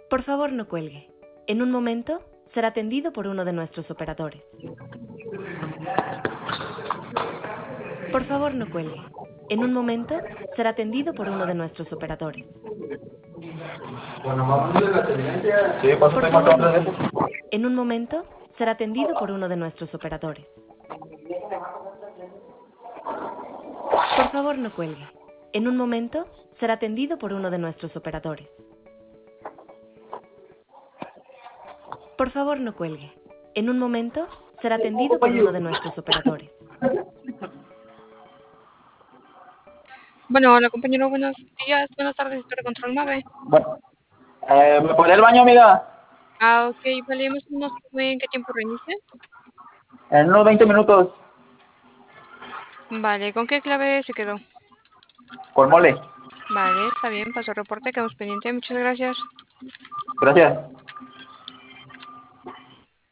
Por favor, no cuelgue. En un momento será atendido por uno de nuestros operadores. Por favor, no cuelgue. En un momento será atendido por uno de nuestros operadores. Bueno, vamos a la tendencia. Sí, Por favor, no cuelgue. En un momento será atendido por uno de nuestros operadores. Por favor, no cuelgue. En un momento será atendido por uno de nuestros operadores. Por favor, no cuelgue. En un momento será atendido por uno de nuestros operadores. Bueno, hola compañero, buenos días, buenas tardes, Torre Control 9. Bueno, ¿me podría ir al baño, amiga? Ok, vale, más o menos en qué tiempo reinicia. En unos 20 minutos. Vale, ¿con qué clave se quedó? Con mole. Vale, está bien, paso reporte, quedamos pendiente, muchas gracias. Gracias.